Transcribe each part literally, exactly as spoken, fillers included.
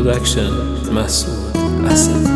پرودکشن مسعود اسدی.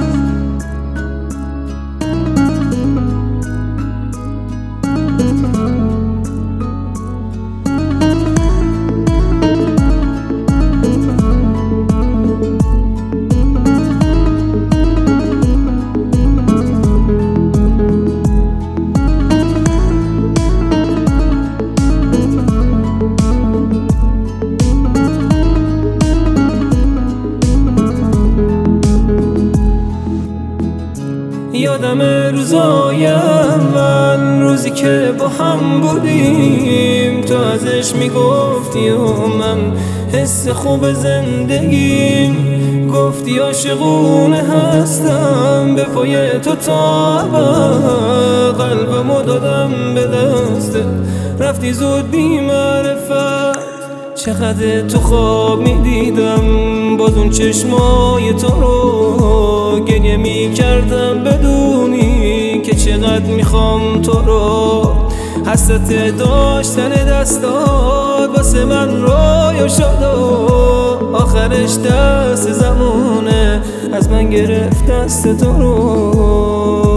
یادم روزای اول، روزی که با هم بودیم، تو ازش میگفتی و من حس خوب زندگیم. گفتی عاشقونه هستم، به پای تو تا ابد قلبمو دادم به دستت، رفتی زود بی معرفت. چقدر تو خواب میدیدم باز اون چشمای تو رو، گریه میکردم بدونی که چقدر میخوام تو رو. حسرت داشتن دستات واسه من رویا شد و آخرش دست زمونه از من گرفت دست تو رو.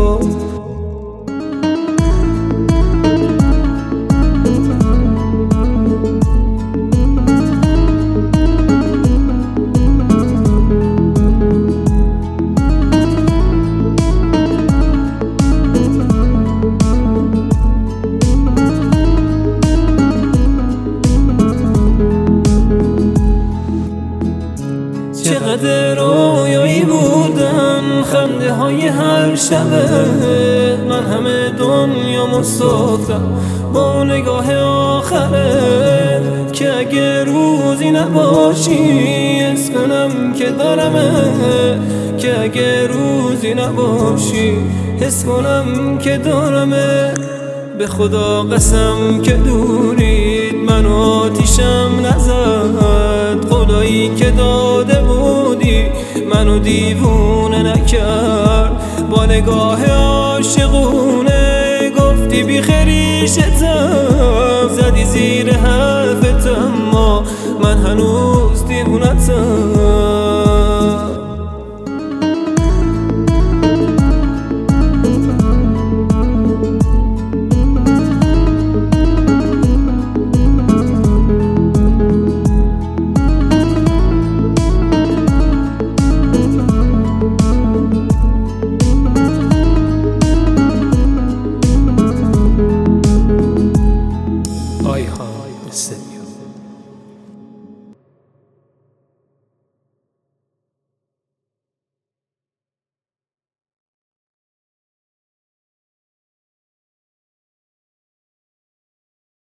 چقدر رویایی بودن خنده های هر شبه، من همه دنیا مسافرم با نگاه آخره. که اگه روزی نباشی حس کنم که دارمه، که اگه روزی نباشی حس کنم که دارمه. به خدا قسم که دورید منو آتیشم نزد، خدایی که داده بودی منو دیوونه نکرد. با نگاه عاشقونه گفتی بی خریشتم، زدی زیر حرفت اما من هنوز دیوونتم.